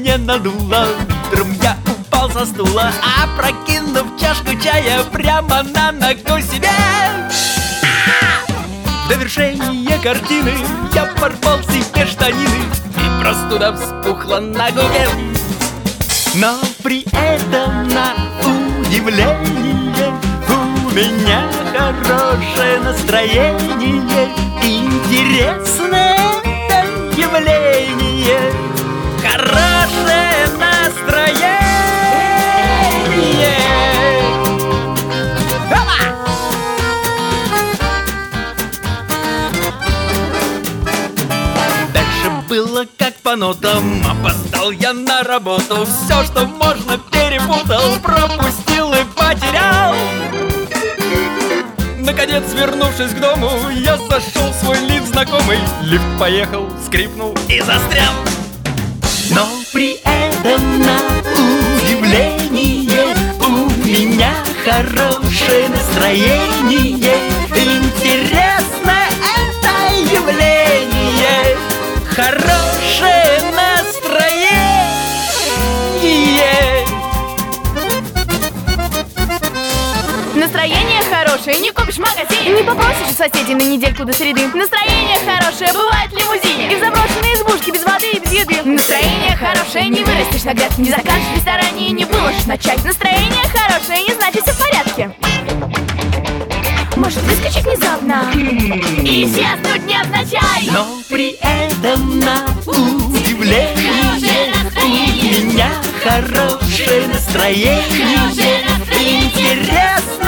мне надуло. Утром я упал со стула, опрокинув чашку чая прямо на ногу себе. В довершение картины я порвал себе штанины, и простуда вспухла на губе. Но при этом, на удивление, у меня хорошее настроение. Интересное это явление. Хорошее настроение. Дальше было как по нотам. Опоздал я на работу, все, что можно, перепутал, пропустил и потерял. Наконец, вернувшись к дому, я зашел в свой лифт знакомый. Лифт поехал, скрипнул и застрял. Но при этом, на удивление, у меня хорошее настроение. Интересно это явление. Хорошее настроение. Настроение хорошее, не купишь в магазине, не попросишь у соседей на недельку до среды. Настроение хорошее бывает в лимузине и в заброшенной избушке без воды и без еды. Настроение хорошее, не вырастешь на грядке, не закажешь в ресторане и не выложишь на чай. Настроение хорошее, не значит все в порядке. Может выскочить внезапно и исчезнуть невзначай. Но при этом, на удивление, у меня хорошее настроение. Интересно